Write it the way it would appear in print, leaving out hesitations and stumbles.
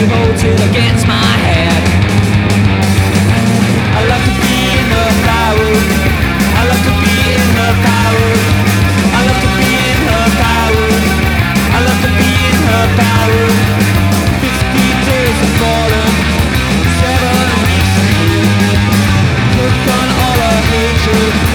she holds it against my head. I love to be in her power. I love to be in her power. I love to be in her power. I love to be in her power. 50 days of falling, 7 weeks to you. Look on all her hatred.